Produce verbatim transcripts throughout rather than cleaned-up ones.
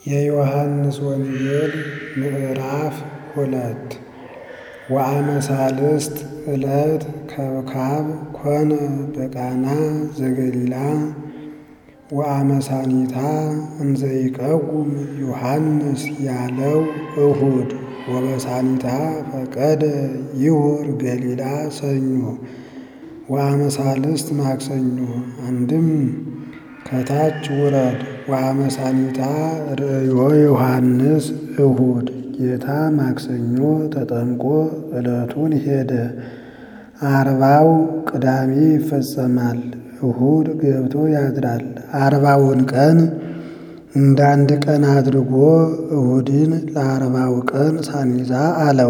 የዮሐንስ ወንጌል ምዕራፍ ሁለት ወአመ ሣልስት ዕለት ከብካብ ኮነ በቃና ዘገሊላ ወአመ ሳኒታ እንዘ ይቀውም ዮሐንስ ያለው እሁድ ወበሳኒታ ፈቀደ ይሁር ገሊላ ሰኞ ወአመ ሣልስት ማክሰኞ። አንድም ከታች ውረድ። ወአመ ሳኒታ ርእዮ ዮሐንስ እሁድ ጌታ ማክሰኞ ተጠምቆ ዕለቱን ሄደ። አርባው ቅዳሜ ይፈጸማል፣ እሁድ ገብቶ ያድራል። አርባውን ቀን እንዳንድ ቀን አድርጎ እሁድን ለአርባው ቀን ሳኒዛ አለው።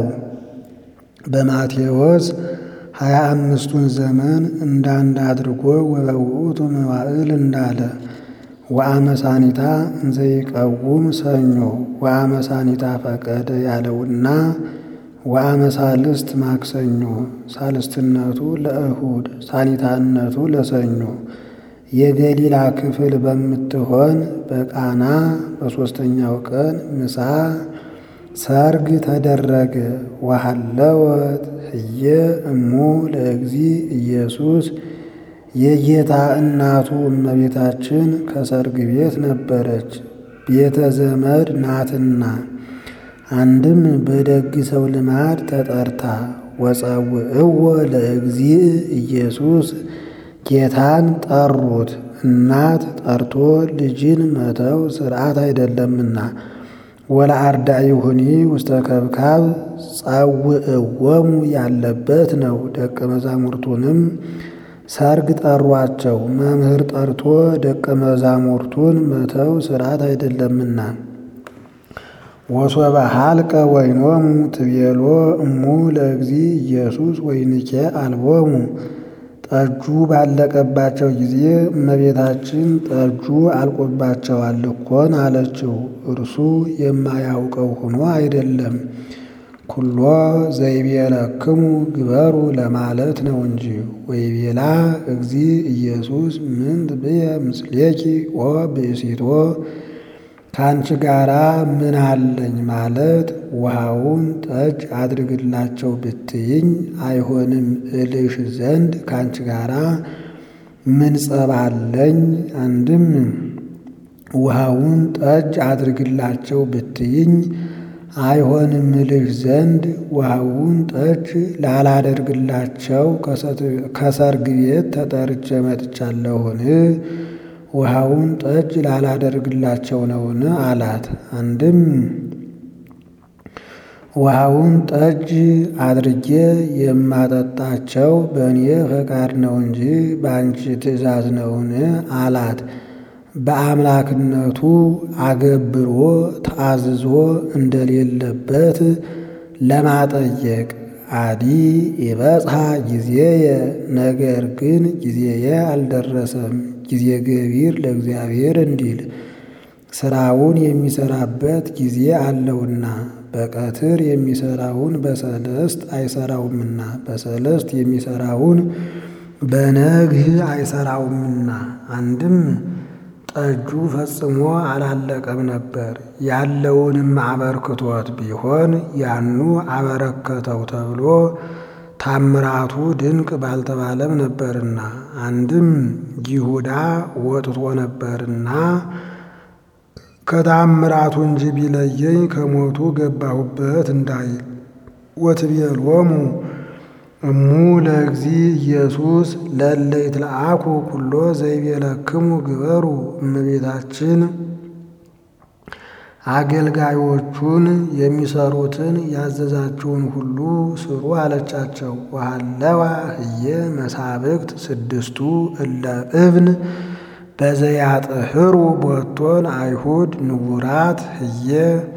በማቴዎስ ሀያ አምስቱን ዘመን እንዳንድ አድርጎ ወበውእቱ መዋዕል እንዳለ። ወአመ ሳኒታ እንዘ ይቀውም ሰኞ ወአመ ሳኒታ ፈቀደ ያለውና ወአመ ሣልስት ማክሰኞ ሣልስትነቱ ለእሁድ ሳኒታነቱ ለሰኞ የገሊላ ክፍል በምትሆን በቃና በሦስተኛው ቀን ምሳ ሰርግ ተደረገ። ወሃለወት ህየ እሙ ለእግዚ ኢየሱስ የጌታ እናቱ እመቤታችን ከሰርግ ቤት ነበረች፣ ቤተ ዘመድ ናትና። አንድም በደግ ሰው ልማድ ተጠርታ ወጸውዕዎ ለእግዚእ ኢየሱስ ጌታን ጠሩት። እናት ጠርቶ ልጅን መተው ሥርዓት አይደለምና። ወለአርዳኢሁኒ ውስተ ከብካብ ጸውዕዎሙ ያለበት ነው። ደቀ መዛሙርቱንም ሰርግ ጠሯቸው። መምህር ጠርቶ ደቀ መዛሙርቱን መተው ሥርዓት አይደለምና። ወሶበ ሀልቀ ወይኖሙ ትቤሎ እሙ ለእግዚእ ኢየሱስ ወይንኬ አልቦሙ። ጠጁ ባለቀባቸው ጊዜ እመቤታችን ጠጁ አልቆባቸዋል እኮን አለችው። እርሱ የማያውቀው ሆኖ አይደለም፣ ኩሎ ዘይቤለክሙ ግበሩ ለማለት ነው እንጂ። ወይቤላ እግዚእ ኢየሱስ ምንት ብየ ምስሌኪ ኦ ብእሲቶ ከአንቺ ጋራ ምን አለኝ ማለት ውሃውን ጠጅ አድርግላቸው ብትይኝ አይሆንም እልሽ ዘንድ ከአንቺ ጋራ ምን ጸብ አለኝ? አንድም ውሃውን ጠጅ አድርግላቸው ብትይኝ አይሆንም እልሽ ዘንድ ውሃውን ጠጅ ላላደርግላቸው ከሰርግ ቤት ተጠርቼ መጥቻለሁን? ውሃውን ጠጅ ላላደርግላቸው ነውን? አላት። አንድም ውሃውን ጠጅ አድርጌ የማጠጣቸው በእኔ ፈቃድ ነው እንጂ በአንቺ ትእዛዝ ነውን? አላት። በአምላክነቱ አገብሮ ታዝዞ እንደሌለበት ለማጠየቅ። አዲ ይበጽሐ ጊዜየ ነገር ግን ጊዜየ አልደረሰም፣ ጊዜ ገቢር ለእግዚአብሔር እንዲል ስራውን የሚሰራበት ጊዜ አለውና። በቀትር የሚሰራውን በሰለስት አይሰራውምና፣ በሰለስት የሚሰራውን በነግህ አይሰራውምና። አንድም ጠጁ ፈጽሞ አላለቀም ነበር፣ ያለውንም አበርክቶት ቢሆን ያኑ አበረከተው ተብሎ ታምራቱ ድንቅ ባልተባለም ነበርና። አንድም ይሁዳ ወጥቶ ነበርና ከታምራቱ እንጂ ቢለየኝ ከሞቱ ገባሁበት እንዳይል። ወትቤሎሙ እሙ ለእግዚእ ኢየሱስ ለእለ ይትለአኩ ኩሎ ዘይቤለክሙ ግበሩ። እመቤታችን አገልጋዮቹን የሚሰሩትን ያዘዛችውን ሁሉ ስሩ አለቻቸው። ወሃለዋ ህየ መሳብክት ስድስቱ እለ እብን በዘያጥህሩ ቦቶን አይሁድ ንቡራት ህየ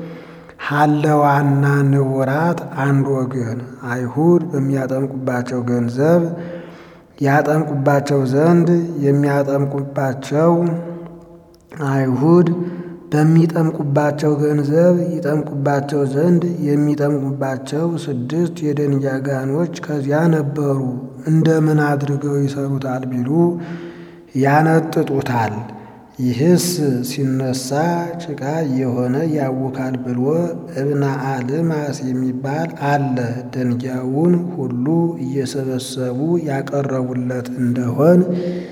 ሃለዋና ንቡራት አንድ ወገን። አይሁድ በሚያጠምቁባቸው ገንዘብ ያጠምቁባቸው ዘንድ የሚያጠምቁባቸው አይሁድ በሚጠምቁባቸው ገንዘብ ይጠምቁባቸው ዘንድ የሚጠምቁባቸው ስድስት የደንጊያ ጋኖች ከዚያ ነበሩ። እንደምን አድርገው ይሰሩታል ቢሉ ያነጥጡታል። ይህስ ሲነሳ ጭቃ የሆነ ያውካል ብሎ እብነ አልማስ የሚባል አለ። ደንጊያውን ሁሉ እየሰበሰቡ ያቀረቡለት እንደሆን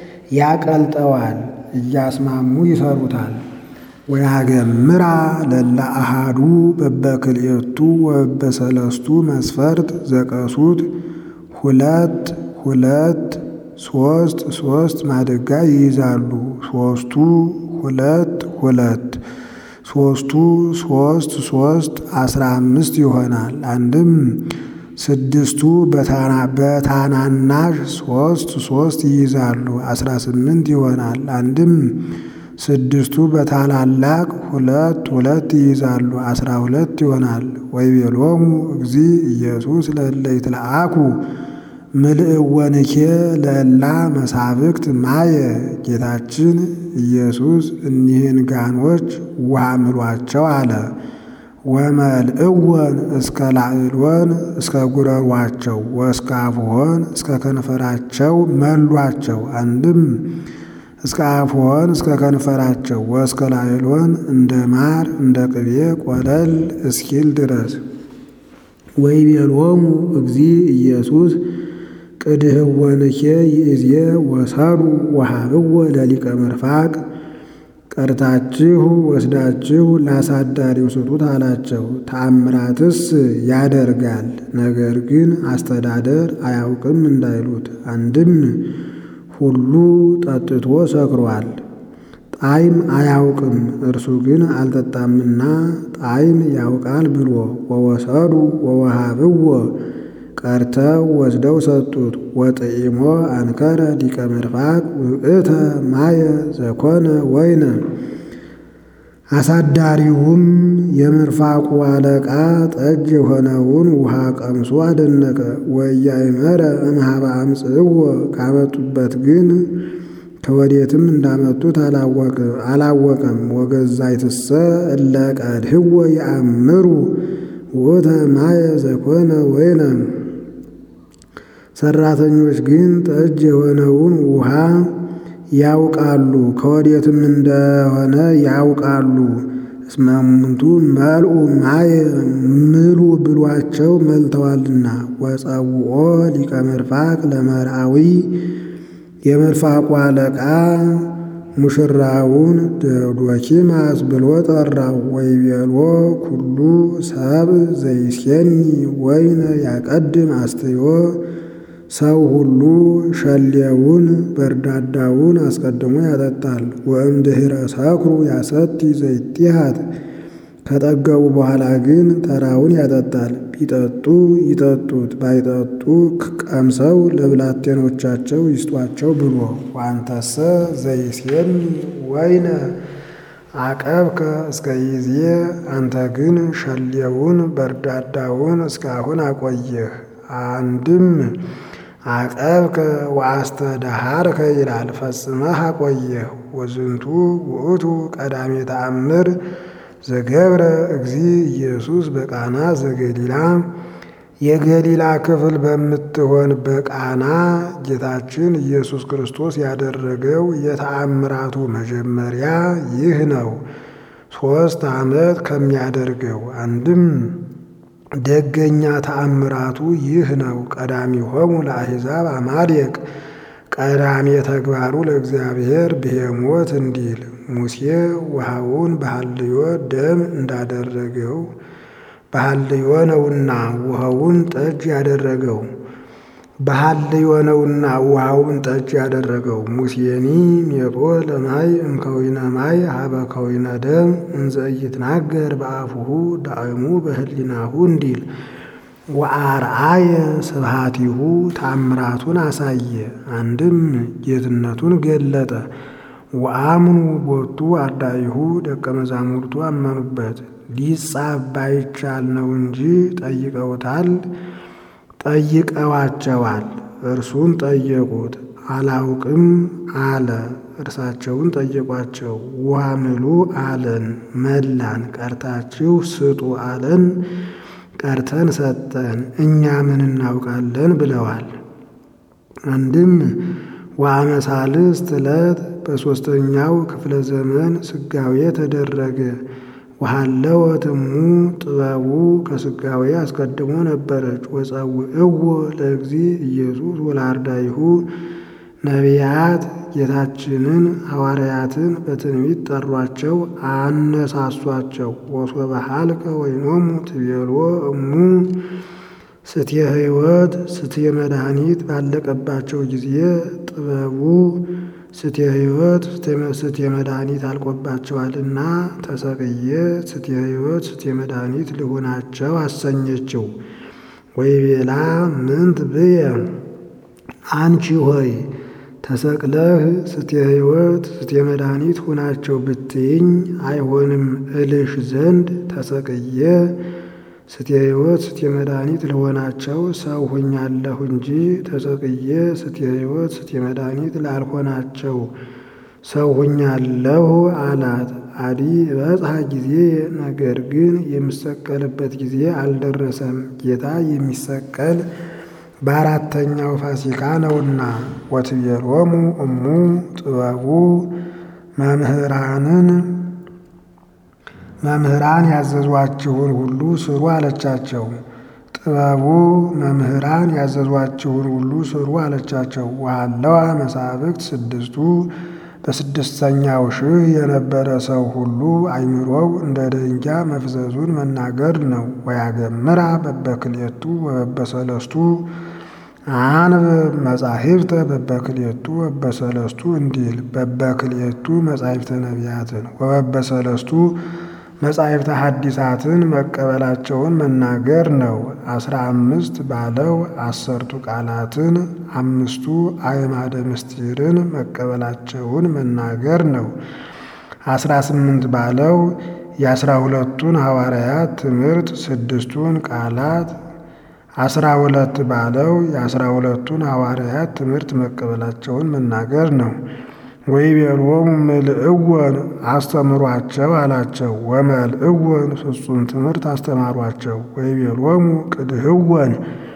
ያቀልጠዋል፣ እያስማሙ ይሰሩታል። ወያገምራ ለላ አሃዱ በበክልኤቱ ወበሰለስቱ መስፈርት ዘቀሱት ሁለት ሁለት ሶስት ሶስት ማድጋ ይይዛሉ። ሶስቱ ሁለት ሁለት ሶስቱ ሶስት ሶስት አስራ አምስት ይሆናል። አንድም ስድስቱ በታናናሽ ሶስት ሶስት ይይዛሉ፣ አስራ ስምንት ይሆናል። አንድም ስድስቱ በታላላቅ ሁለት ሁለት ይይዛሉ፣ አስራ ሁለት ይሆናል። ወይቤሎሙ እግዚእ ኢየሱስ ለእለ ይትለአኩ ምልእወንኬ ለእላ መሳብክት ማየ። ጌታችን ኢየሱስ እኒህን ጋኖች ውሃ ምሏቸው አለ። ወመልእወን እስከ ላዕሎን እስከ ጉረሯቸው ወእስከ አፍሆን እስከ ከንፈራቸው መሏቸው። አንድም እስከ አፍሆን እስከ ከንፈራቸው ወእስከ ላዕሎን እንደ ማር እንደ ቅቤ ቆለል እስኪል ድረስ። ወይቤሎሙ እግዚእ ኢየሱስ ቅድህወንኬ ይእዜ ወሰዱ ወሃብዎ ለሊቀ መርፋቅ። ቀርታችሁ ወስዳችሁ ላሳዳሪው ስጡት አላቸው። ተአምራትስ ያደርጋል፣ ነገር ግን አስተዳደር አያውቅም እንዳይሉት። አንድም ሁሉ ጠጥቶ ሰክሯል፣ ጣዕም አያውቅም፣ እርሱ ግን አልጠጣምና ጣዕም ያውቃል ብሎ ወወሰዱ ወወሃብዎ ቀርተው ወስደው ሰጡት። ወጥዒሞ አንከረ ሊቀ መርፋቅ ውእተ ማየ ዘኮነ ወይነ። አሳዳሪውም የመርፋቁ አለቃ ጠጅ የሆነውን ውሃ ቀምሶ አደነቀ። ወኢያእመረ እምኀበ አምጽእዎ ካመጡበት ግን ከወዴትም እንዳመጡት አላወቀም። ወገዛይትሰ እለ ቀድህዎ ይአምሩ ውእተ ማየ ዘኮነ ወይነ። ሰራተኞች ግን ጠጅ የሆነውን ውሃ ያውቃሉ፣ ከወዴትም እንደሆነ ያውቃሉ። እስመ እሙንቱ መልኡ ማየ ምሉ ብሏቸው መልተዋልና። ወጸውኦ ሊቀ መርፋቅ ለመርአዊ የመርፋቁ አለቃ ሙሽራውን ዶኪማስ ብሎ ጠራው። ወይቤሎ ኩሉ ሰብ ዘይሴኒ ወይነ ያቀድም አስተዮ። ሰው ሁሉ ሸሌውን በርዳዳውን አስቀድሞ ያጠጣል። ወእምድኅረ ሰክሩ ያሰቲ ዘይቲሃት። ከጠገቡ በኋላ ግን ተራውን ያጠጣል። ቢጠጡ ይጠጡት፣ ባይጠጡ ቀምሰው ለብላቴኖቻቸው ይስጧቸው ብሎ። ወአንተሰ ዘይሴኒ ወይነ አቀብከ እስከ ይዜ። አንተ ግን ሸሌውን በርዳዳውን እስካሁን አቆየህ። አንድም አቀብከ ወአስተዳሃርከ ይላል፣ ፈጽመህ አቆየህ። ወዝንቱ ውእቱ ቀዳሜ ተአምር ዘገብረ እግዚእ ኢየሱስ በቃና ዘገሊላ። የገሊላ ክፍል በምትሆን በቃና ጌታችን ኢየሱስ ክርስቶስ ያደረገው የተአምራቱ መጀመሪያ ይህ ነው። ሦስት ዓመት ከሚያደርገው አንድም ደገኛ ተአምራቱ ይህ ነው። ቀዳሚሆሙ ለአሕዛብ አማሌቅ። ቀዳሜ ተግባሩ ለእግዚአብሔር ብሄሞት እንዲል ሙሴ ውሃውን በሐልዮ ደም እንዳደረገው በሐልዮ ነውና ውሃውን ጠጅ ያደረገው በሐልዮ ነውና ውሃውን ጠጅ ያደረገው። ሙሴኒ ሜጦ ለማይ እምከዊነ ማይ ሀበ ከዊነ ደም እንዘ ኢይትናገር በአፉሁ ዳእሙ በህሊናሁ እንዲል ወአርአየ ስብሐቲሁ ታምራቱን አሳየ። አንድም ጌትነቱን ገለጠ። ወአምኑ ቦቱ አርዳኢሁ ደቀ መዛሙርቱ አመኑበት። ሊጻፍ ባይቻል ነው እንጂ ጠይቀውታል ጠይቀዋቸዋል። እርሱን ጠየቁት፣ አላውቅም አለ። እርሳቸውን ጠየቋቸው፣ ውሃ ምሉ አለን፣ መላን። ቀርታችሁ ስጡ አለን፣ ቀርተን ሰጠን፣ እኛ ምን እናውቃለን ብለዋል። አንድም ወአመ ሣልስት ዕለት በሦስተኛው ክፍለ ዘመን ስጋዌ ተደረገ። ወሃለወ ትሙ ጥበቡ ከስጋዌ አስቀድሞ ነበረች። ወጸውዕዎ ለእግዚእ ኢየሱስ ወለአርዳኢሁ ነቢያት ጌታችንን ሐዋርያትን በትንቢት ጠሯቸው፣ አነሳሷቸው። ወሶበ ሀልቀ ወይኖሙ ትቤሎ እሙ ስትየ ሕይወት ስትየ መድኃኒት ባለቀባቸው ጊዜ ጥበቡ ስትየ ሕይወት ስትየ መድኃኒት አልቆባቸዋልና ተሰቅየ ስትየ ሕይወት ስትየ መድኃኒት ልሁናቸው አሰኘችው። ወይቤላ ምንት ብየ አንቺ ሆይ ተሰቅለህ ስትየ ሕይወት ስትየ መድኃኒት ሁናቸው ብትይኝ አይሆንም እልሽ ዘንድ ተሰቅየ ስትየ ሕይወት ስትየ መድኃኒት ልሆናቸው ሰው ሁኛለሁ እንጂ ተሰቅየ ስትየ ሕይወት ስትየ መድኃኒት ላልሆናቸው ሰው ሁኛለሁ አላት። አዲ በጽሐ ጊዜ ነገር ግን የሚሰቀልበት ጊዜ አልደረሰም። ጌታ የሚሰቀል በአራተኛው ፋሲካ ነውና። ወትቤሎሙ እሙ ጥበቡ መምህራንን መምህራን ያዘዟችሁን ሁሉ ስሩ አለቻቸው። ጥበቡ መምህራን ያዘዟችሁን ሁሉ ስሩ አለቻቸው። ወሃለዋ መሳብክት ስድስቱ በስድስተኛው ሺህ የነበረ ሰው ሁሉ አይምሮው እንደ ደንጊያ መፍዘዙን መናገር ነው። ወያገምራ በበክልኤቱ ወበሰለስቱ አንብ መጻሕፍተ በበክልኤቱ ወበሰለስቱ እንዲል በበክልኤቱ መጻሕፍተ ነቢያትን ወበበሰለስቱ መጻሕፍተ ሐዲሳትን መቀበላቸውን መናገር ነው። አስራ አምስት ባለው አሰርቱ ቃላትን አምስቱ አዕማደ ምስጢርን መቀበላቸውን መናገር ነው። አስራ ስምንት ባለው የአስራ ሁለቱን ሐዋርያት ትምህርት ስድስቱን ቃላት አስራ ሁለት ባለው የአስራ ሁለቱን ሐዋርያት ትምህርት መቀበላቸውን መናገር ነው። ወይቤሎሙ ምልእወን አስተምሯቸው አላቸው። ወመልእወን ፍጹም ትምህርት አስተማሯቸው። ወይቤሎሙ ቅድህወን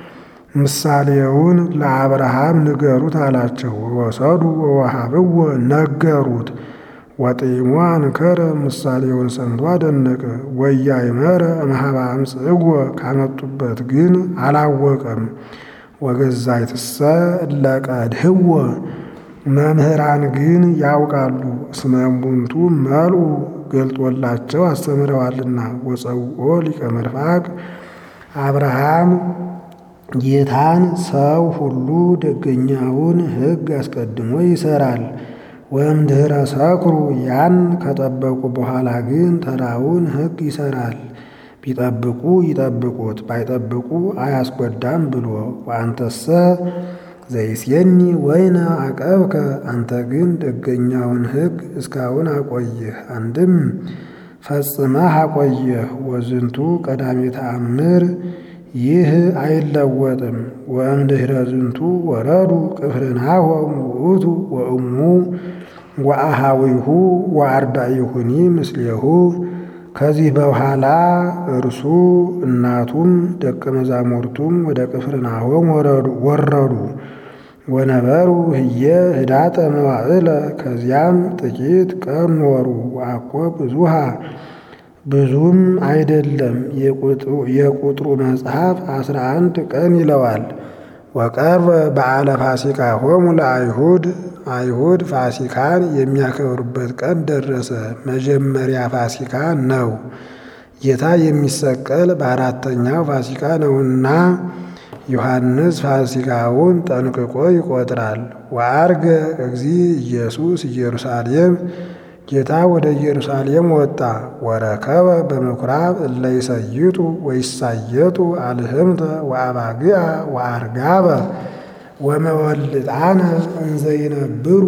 ምሳሌውን ለአብርሃም ንገሩት አላቸው። ወሰዱ ወወሃብዎ ነገሩት። ወጢሞ አንከረ ምሳሌውን ሰምቶ አደነቀ። ወያእመረ እምኀበ አምጽእዎ ካመጡበት ግን አላወቀም። ወገዛይትሰ እለ ቀድህዎ መምህራን ግን ያውቃሉ። እስመ እሙንቱ መልኡ ገልጦላቸው አስተምረዋልና። ወጸውዖ ሊቀ መርፋቅ አብርሃም ጌታን ሰው ሁሉ ደገኛውን ሕግ አስቀድሞ ይሰራል። ወእምድኅረ ሰክሩ ያን ከጠበቁ በኋላ ግን ተራውን ሕግ ይሰራል። ቢጠብቁ ይጠብቁት ባይጠብቁ አያስጎዳም ብሎ ወአንተሰ ዘይሴኒ ወይነ አቀብከ አንተ ግን ደገኛውን ሕግ እስካሁን አቆየህ። አንድም ፈጽመህ አቆየህ። ወዝንቱ ቀዳሜ ተአምር ይህ አይለወጥም። ወእምድኅረ ዝንቱ ወረዱ ቅፍርናሆም ውእቱ ወእሙ ወአሃዊሁ ወአርዳኢሁኒ ምስሌሁ ከዚህ በኋላ እርሱ እናቱም ደቀ መዛሙርቱም ወደ ቅፍርናሆም ወረዱ። ወነበሩ ህየ ህዳጠ መዋዕለ ከዚያም ጥቂት ቀን ኖሩ። ወአኮ ብዙሃ ብዙም አይደለም። የቁጥሩ መጽሐፍ አስራ አንድ ቀን ይለዋል። ወቀርበ በዓለ ፋሲካ ሆሙ ለአይሁድ አይሁድ ፋሲካን የሚያከብሩበት ቀን ደረሰ። መጀመሪያ ፋሲካ ነው። ጌታ የሚሰቀል በአራተኛው ፋሲካ ነውና ዮሐንስ ፋሲካውን ጠንቅቆ ይቆጥራል። ወዐርገ እግዚእ ኢየሱስ ኢየሩሳሌም ጌታ ወደ ኢየሩሳሌም ወጣ። ወረከበ በምኵራብ እለ ይሰይጡ ወይሳየጡ አልህምተ ወአባግዓ ወአርጋበ ወመወልጣነ እንዘ ይነብሩ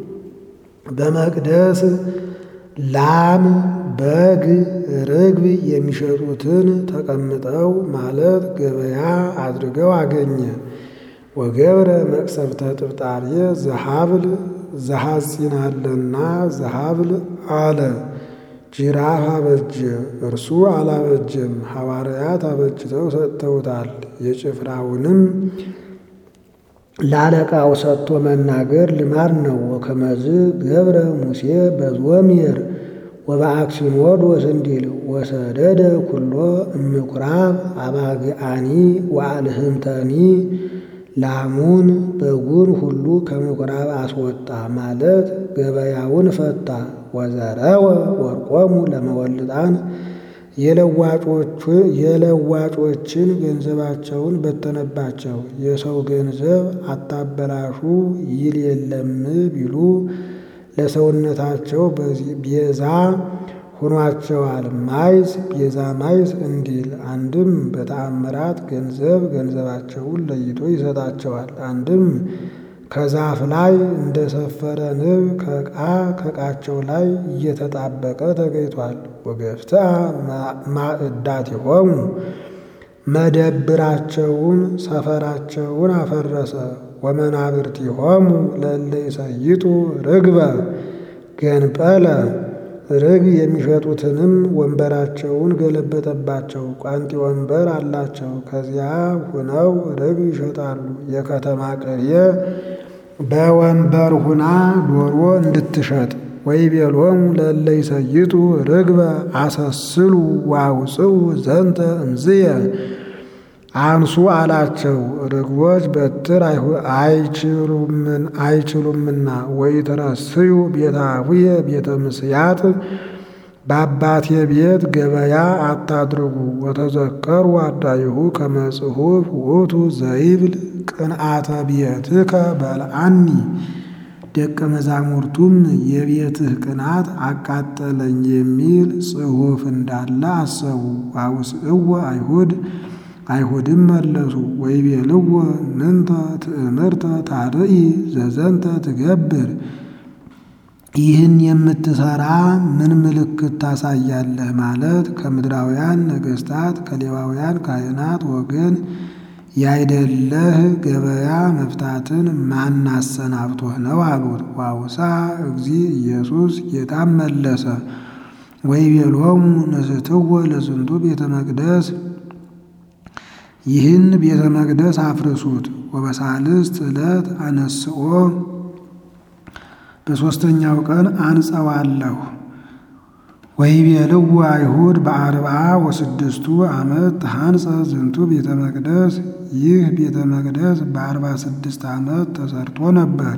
በመቅደስ ላም በግ ርግብ የሚሸጡትን ተቀምጠው ማለት ገበያ አድርገው አገኘ። ወገብረ መቅሰፍተ ጥብጣርየ ዘሀብል ዘሐጺናለና ዘሀብል አለ። ጅራፍ አበጀ፣ እርሱ አላበጀም። ሐዋርያት አበጅተው ሰጥተውታል። የጭፍራውንም ለአለቃው ሰጥቶ መናገር ልማድ ነው። ወከመዝ ገብረ ሙሴ በዞሜር ወበአክሲሞዶስ እንዲል ወሰደደ ኩሎ እምኩራብ አባግአኒ ወአልህምተኒ ላሙን በጉን ሁሉ ከምኩራብ አስወጣ ማለት ገበያውን ፈታ። ወዘረወ ወርቆሙ ለመወልጣን የለዋጮችን ገንዘባቸውን በተነባቸው። የሰው ገንዘብ አታበላሹ ይል የለም ቢሉ ለሰውነታቸው ቤዛ ሆኗቸዋል። ማይዝ ቤዛ ማይዝ እንዲል አንድም በተአምራት ገንዘብ ገንዘባቸውን ለይቶ ይሰጣቸዋል። አንድም ከዛፍ ላይ እንደሰፈረ ንብ ከዕቃ ከዕቃቸው ላይ እየተጣበቀ ተገኝቷል። ወገፍትአ ማዕዳቲሆሙ መደብራቸውን ሰፈራቸውን አፈረሰ። ወመናብርቲሆሙ ለእለ ይሰይጡ ርግበ ገንጰለ ርግብ የሚሸጡትንም ወንበራቸውን ገለበጠባቸው። ቋንጢ ወንበር አላቸው፣ ከዚያ ሁነው ርግብ ይሸጣሉ። የከተማ ቅሬ በወንበር ሁና ዶሮ እንድትሸጥ። ወይቤሎሙ ለእለ ይሰይጡ ርግበ አሰስሉ ወአውፅኡ ዘንተ እምዝየ አንሱ አላቸው። ርግቦች በትር አይችሉምና ወኢትረስዩ ቤተ አቡየ ቤተ ምስያት በአባቴ ቤት ገበያ አታድርጉ። ወተዘከሩ አዳይሁ ከመ ጽሑፍ ውእቱ ዘይብል ቅንአተ ቤትከ በልዓኒ ደቀ መዛሙርቱም የቤትህ ቅናት አቃጠለኝ የሚል ጽሑፍ እንዳለ አሰቡ። አውስእዎ አይሁድ አይሁድም መለሱ ወይቤልዎ ምንተ ትእምርተ ታርኢ ዘዘንተ ትገብር፣ ይህን የምትሰራ ምን ምልክት ታሳያለህ? ማለት ከምድራውያን ነገሥታት ከሌዋውያን ካህናት ወገን ያይደለህ ገበያ መፍታትን ማን አሰናብቶህ ነው አሉት። ዋውሳ እግዚእ ኢየሱስ ጌታም መለሰ ወይቤሎሙ ንስትዎ ለዝንቱ ቤተ መቅደስ፣ ይህን ቤተ መቅደስ አፍርሱት። ወበሳልስት ዕለት አነስኦ፣ በሦስተኛው ቀን አንጸዋለሁ። ወይቤልዎ አይሁድ በአርብዓ ወስድስቱ ዓመት ተሐንጸ ዝንቱ ቤተ መቅደስ፣ ይህ ቤተ መቅደስ በአርባ ስድስት ዓመት ተሰርቶ ነበር።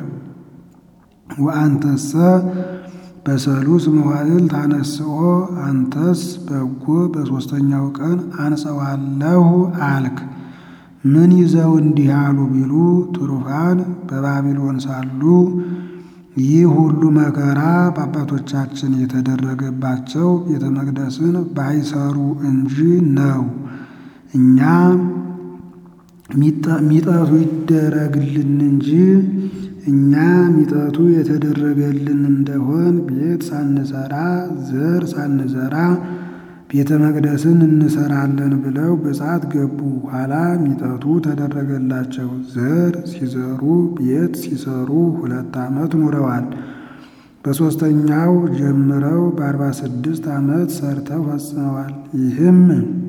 ወአንተሰ በሰሉስ መዋዕል ታነስኦ፣ አንተስ በጎ በሦስተኛው ቀን አንጸዋለሁ አልክ። ምን ይዘው እንዲህ አሉ ቢሉ ትሩፋን በባቢሎን ሳሉ ይህ ሁሉ መከራ በአባቶቻችን የተደረገባቸው ቤተ መቅደስን ባይሰሩ እንጂ ነው። እኛ ሚጠቱ ይደረግልን እንጂ እኛ ሚጠቱ የተደረገልን እንደሆን ቤት ሳንሰራ ዘር ሳንዘራ ቤተ መቅደስን እንሰራለን ብለው በጻት ገቡ። ኋላ ሚጠቱ ተደረገላቸው። ዘር ሲዘሩ ቤት ሲሰሩ ሁለት ዓመት ኑረዋል። በሦስተኛው ጀምረው በአርባ ስድስት ዓመት ሰርተው ፈጽመዋል። ይህም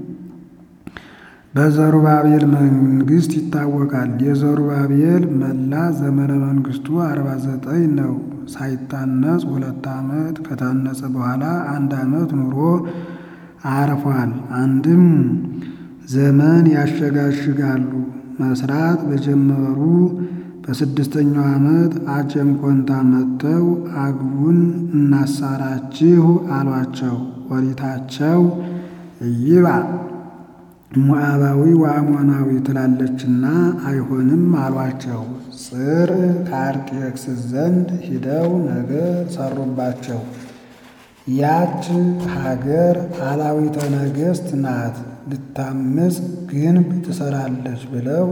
በዘሩባቤል መንግሥት ይታወቃል። የዘሩባቤል መላ ዘመነ መንግሥቱ አርባ ዘጠኝ ነው። ሳይታነጽ ሁለት ዓመት ከታነጸ በኋላ አንድ ዓመት ኑሮ አርፏል። አንድም ዘመን ያሸጋሽጋሉ። መስራት በጀመሩ በስድስተኛው ዓመት አጨም ኮንታ መጥተው አግቡን እናሳራችሁ አሏቸው። ወሪታቸው እይባ ሞዓባዊ ወአሞናዊ ትላለችና አይሆንም አሏቸው። ጽር ከአርጤክስስ ዘንድ ሂደው ነገር ሰሩባቸው። ያች ሀገር አላዊተ ነገሥት ናት፣ ልታምፅ ግንብ ትሰራለች ብለው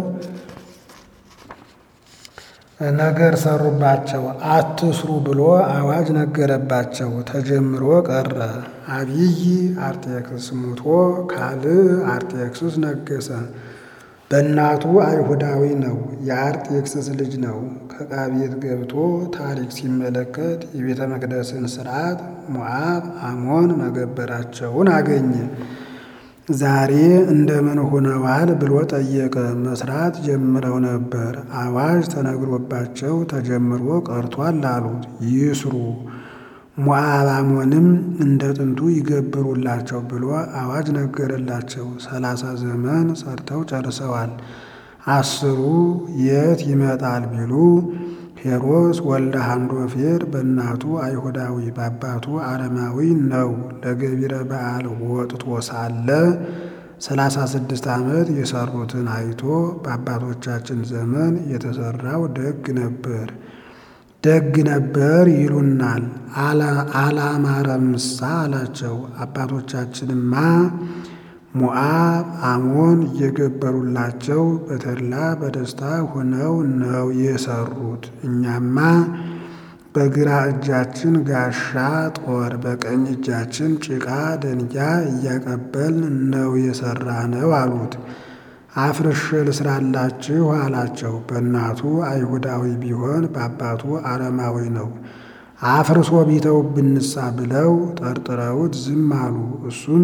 ነገር ሰሩባቸው። አትስሩ ብሎ አዋጅ ነገረባቸው። ተጀምሮ ቀረ። አብይ አርጤክስስ ሙቶ ካልዕ አርጤክስስ ነገሰ። በእናቱ አይሁዳዊ ነው፣ የአርጤክስስ ልጅ ነው። ከዕቃ ቤት ገብቶ ታሪክ ሲመለከት የቤተ መቅደስን ሥርዓት ሞዓብ አሞን መገበራቸውን አገኘ። ዛሬ እንደምን ሆነዋል ብሎ ጠየቀ። መስራት ጀምረው ነበር፣ አዋጅ ተነግሮባቸው ተጀምሮ ቀርቷል አሉት። ይስሩ ሞዓባሞንም እንደ ጥንቱ ይገብሩላቸው ብሎ አዋጅ ነገረላቸው። ሰላሳ ዘመን ሰርተው ጨርሰዋል። አስሩ የት ይመጣል ቢሉ ሄሮስ ወልደ ሃንዶፌር በእናቱ አይሁዳዊ በአባቱ አረማዊ ነው። ለገቢረ በዓል ወጥቶ ሳለ ሰላሳ ስድስት ዓመት የሰሩትን አይቶ በአባቶቻችን ዘመን የተሰራው ደግ ነበር ደግ ነበር ይሉናል፣ አላማረምሳ አላቸው። አባቶቻችንማ ሞዓብ አሞን እየገበሩላቸው በተድላ በደስታ ሆነው ነው የሰሩት። እኛማ በግራ እጃችን ጋሻ ጦር በቀኝ እጃችን ጭቃ ደንጊያ እያቀበልን ነው የሰራ ነው አሉት። አፍርሼ ልስራላችሁ አላቸው። በእናቱ አይሁዳዊ ቢሆን በአባቱ አረማዊ ነው። አፍርሶ ቢተውብንሳ ብለው ጠርጥረውት ዝም አሉ። እሱም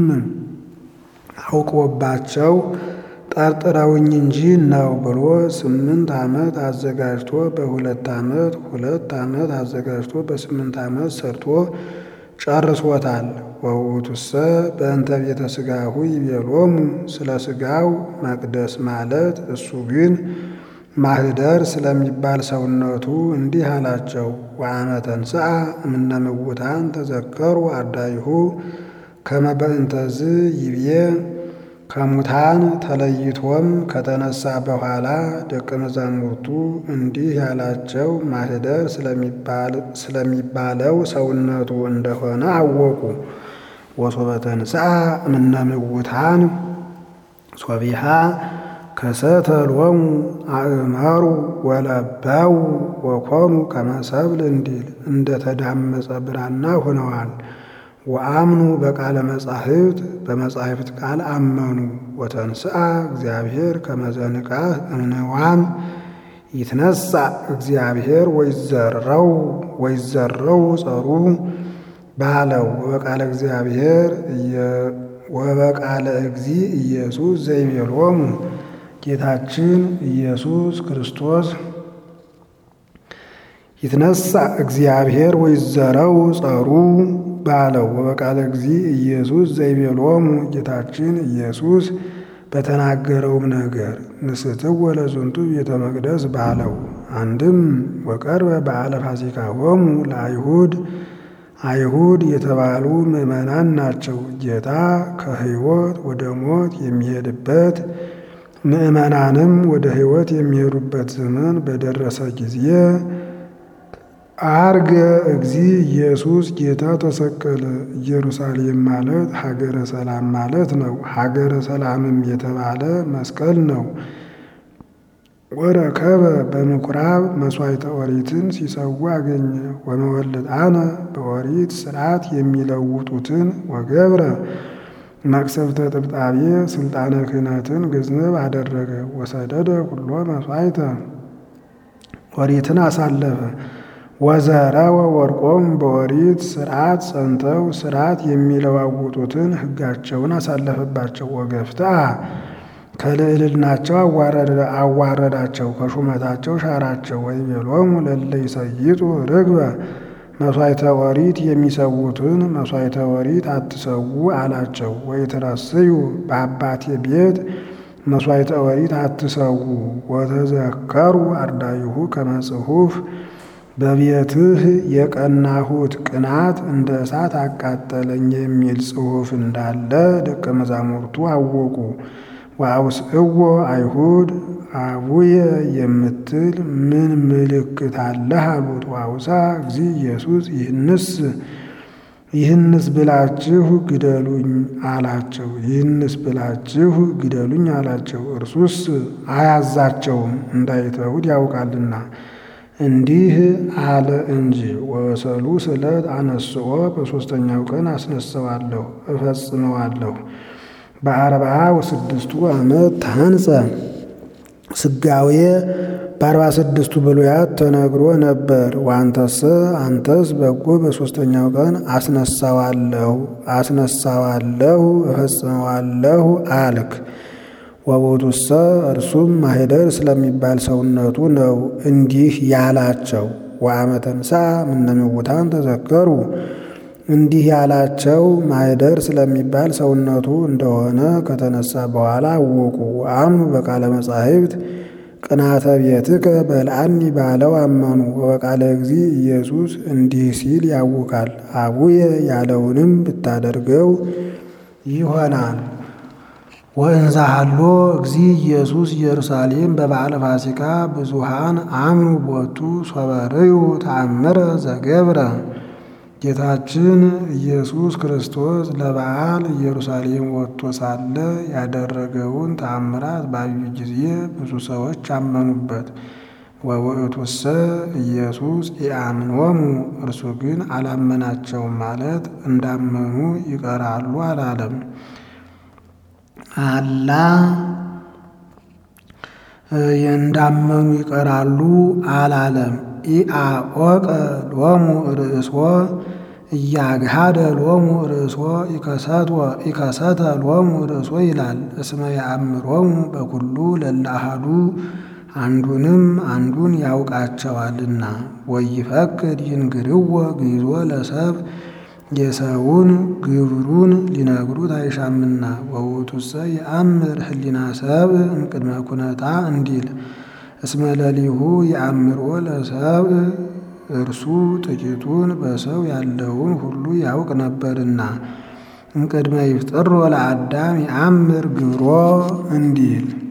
አውቆባቸው ጠርጥረውኝ እንጂ ነው ብሎ ስምንት ዓመት አዘጋጅቶ በሁለት ዓመት ሁለት ዓመት አዘጋጅቶ በስምንት ዓመት ሰርቶ ጨርሶታል። ወውእቱሰ በእንተ ቤተ ሥጋሁ ይቤሎሙ ስለ ሥጋው መቅደስ ማለት እሱ ግን ማህደር ስለሚባል ሰውነቱ እንዲህ አላቸው። ወአመ ተንሥአ እምነ ምውታን ተዘከሩ አርዳኢሁ ከመ በእንተዝ ይብዬ ከሙታን ተለይቶም ከተነሳ በኋላ ደቀ መዛሙርቱ እንዲህ ያላቸው ማህደር ስለሚባለው ሰውነቱ እንደሆነ አወቁ። ወሶበ ተንሥአ እምነ ምውታን ሶቢሃ ከሰተሎሙ አእመሩ ወለበው ወኮኑ ከመ ሰብል እንዲል እንደተዳመጸ ብራና ሆነዋል። ወአምኑ በቃለ መጻሕፍት በመጻሕፍት ቃል አመኑ። ወተንሥአ እግዚአብሔር ከመ ዘንቃህ እምንዋም ይትነሣ እግዚአብሔር ወይዘረው ወይዘረው ጸሩ ባለው ወበቃለ እግዚአብሔር ወበቃለ እግዚ ኢየሱስ ዘይቤሎሙ ጌታችን ኢየሱስ ክርስቶስ ይትነሣ እግዚአብሔር ወይዘረው ጸሩ ባለው ወበቃለ እግዚ ኢየሱስ ዘይቤሎሙ ጌታችን ኢየሱስ በተናገረውም ነገር ንስትው ለዝንቱ ቤተ መቅደስ ባለው። አንድም ወቀርበ በዓለ ፋሲካሆሙ ለአይሁድ አይሁድ የተባሉ ምዕመናን ናቸው። ጌታ ከሕይወት ወደ ሞት የሚሄድበት ምዕመናንም ወደ ሕይወት የሚሄዱበት ዘመን በደረሰ ጊዜ አርገ እግዚ ኢየሱስ ጌታ ተሰቀለ። ኢየሩሳሌም ማለት ሀገረ ሰላም ማለት ነው። ሀገረ ሰላምም የተባለ መስቀል ነው። ወረከበ በምኩራብ መሥዋዕተ ኦሪትን ሲሰዋ አገኘ። ወመወልድአነ በኦሪት ሥርዓት የሚለውጡትን ወገብረ መቅሰፍተ ጥብጣቤ ስልጣነ ክህነትን ገንዘብ አደረገ። ወሰደደ ኩሎ መሥዋዕተ ኦሪትን አሳለፈ። ወዘረወ ወርቆም በኦሪት ሥርዓት ጸንተው ሥርዓት የሚለዋውጡትን ሕጋቸውን አሳለፈባቸው። ወገፍትአ ከልዕልናቸው አዋረዳቸው፣ ከሹመታቸው ሻራቸው። ወይቤሎሙ ለእለ ይሰይጡ ርግበ መሥዋዕተ ኦሪት የሚሰዉትን መሥዋዕተ ኦሪት አትሰዉ አላቸው። ወይትረስዩ በአባቴ ቤት መሥዋዕተ ኦሪት አትሰዉ። ወተዘከሩ አርዳኢሁ ከመ ጽሑፍ በቤትህ የቀናሁት ቅናት እንደ እሳት አቃጠለኝ የሚል ጽሑፍ እንዳለ ደቀ መዛሙርቱ አወቁ። ወአውስእዎ አይሁድ አቡየ የምትል ምን ምልክት አለህ አሉት። ወአውሳ እግዚ ኢየሱስ ይህንስ ይህንስ ብላችሁ ግደሉኝ አላቸው። ይህንስ ብላችሁ ግደሉኝ አላቸው። እርሱስ አያዛቸውም እንዳይተውት ያውቃልና እንዲህ አለ እንጂ። ወሰሉ ስለት አነስኦ በሦስተኛው ቀን አስነሳዋለሁ እፈጽመዋለሁ። በአርባ ወስድስቱ ዓመት ታንጸ ስጋዌ በአርባ ስድስቱ ብሉያት ተነግሮ ነበር። ዋንተሰ አንተስ በጎ በሦስተኛው ቀን አስነሳዋለሁ አስነሳዋለሁ እፈጽመዋለሁ አልክ። ወውእቱሰ እርሱም ማኅደር ስለሚባል ሰውነቱ ነው እንዲህ ያላቸው። ወአመ ተንሥአ እምነ እሙታን ተዘከሩ እንዲህ ያላቸው ማኅደር ስለሚባል ሰውነቱ እንደሆነ ከተነሳ በኋላ አወቁ። አምኑ በቃለ መጻሕፍት ቅናተ ቤትከ በልዓኒ ባለው አመኑ። ወበቃለ እግዚእ ኢየሱስ እንዲህ ሲል ያውካል። አቡየ ያለውንም ብታደርገው ይሆናል። ወእንዘ ሀሎ እግዚእ ኢየሱስ ኢየሩሳሌም በበዓለ ፋሲካ ብዙኃን አምኑ ቦቱ ሶበ ርእዩ ተአምረ ዘገብረ። ጌታችን ኢየሱስ ክርስቶስ ለበዓል ኢየሩሳሌም ወጥቶ ሳለ ያደረገውን ተአምራት ባዩ ጊዜ ብዙ ሰዎች አመኑበት። ወውእቱሰ ኢየሱስ ኢአምኖሙ እርሱ ግን አላመናቸውም ማለት እንዳመኑ ይቀራሉ አላለም። አላ እንዳመኑ ይቀራሉ አላለም። ኢአቆቀ ሎሙ ርእሶ እያግሃደ ሎሙ ርእሶ ኢከሰተ ሎሙ ርእሶ ይላል። እስመ ያአምሮሙ በኩሉ ለእለ አሐዱ አንዱንም አንዱን ያውቃቸዋልና። ወይፈቅድ ይንግርዎ ግይዞ ለሰብእ የሰውን ግብሩን ሊነግሩት አይሻምና። ወውእቱሰ ይአምር ህሊና ሰብእ እምቅድመ ኩነታ እንዲል እስመ ለሊሁ ይአምርዎ ለሰብእ እርሱ ጥቂቱን በሰው ያለውን ሁሉ ያውቅ ነበርና። እምቅድመ ይፍጠሮ ለአዳም ይአምር ግብሮ እንዲል